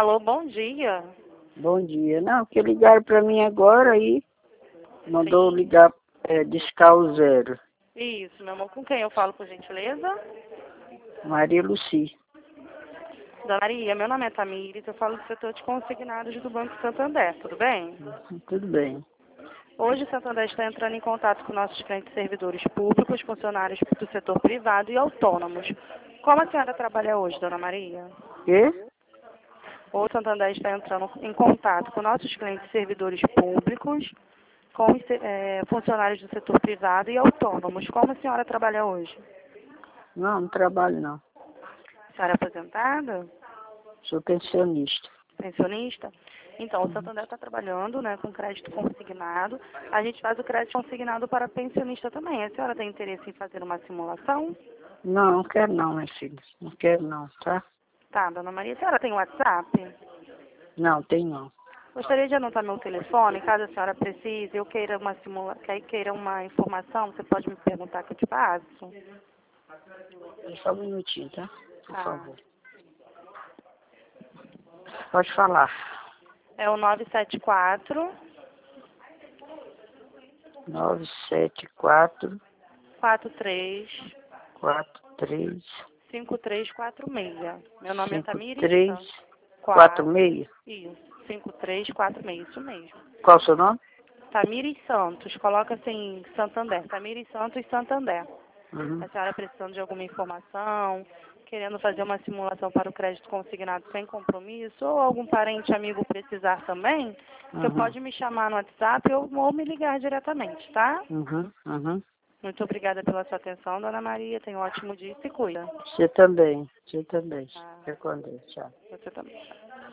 Alô, bom dia. Bom dia. Não, que ligaram para mim agora aí. Mandou Sim. ligar, discar o zero. Isso, meu amor. Com quem eu falo, por gentileza? Maria Luci. Dona Maria, meu nome é Tamires, eu falo do setor de consignados do Banco Santander, tudo bem? Tudo bem. Hoje o Santander está entrando em contato com nossos clientes servidores públicos, funcionários do setor privado e autônomos. Como a senhora trabalha hoje, Dona Maria? Quê? Hoje o Santander está entrando em contato com nossos clientes servidores públicos, com funcionários do setor privado e autônomos. Como a senhora trabalha hoje? Não trabalho não. A senhora é aposentada? Sou pensionista. Pensionista? Então, o Santander está trabalhando, né, com crédito consignado. A gente faz o crédito consignado para pensionista também. A senhora tem interesse em fazer uma simulação? Não quero não, minha filha. Não quero não, tá? Tá, Dona Maria. A senhora tem WhatsApp? Não, tem não. Gostaria de anotar meu telefone, caso a senhora precise, eu queira queira uma informação, você pode me perguntar que eu te passo? Só um minutinho, tá? Por Tá. favor. Pode falar. É o 974 974 43 43 5346. Meu nome é Tamires 53 Santos. 46. Isso, 5346, isso mesmo. Qual o seu nome? Tamires Santos, coloca assim, Santander. Tamires Santos, Santander. Uhum. A senhora precisando de alguma informação, querendo fazer uma simulação para o crédito consignado sem compromisso, ou algum parente, amigo precisar também, você Uhum. pode me chamar no WhatsApp ou me ligar diretamente, tá? Uhum. Uhum. Muito obrigada pela sua atenção, Dona Maria. Tenha um ótimo dia e se cuida. Você também. Você também. Ah, Fica com Deus. Tchau. você também.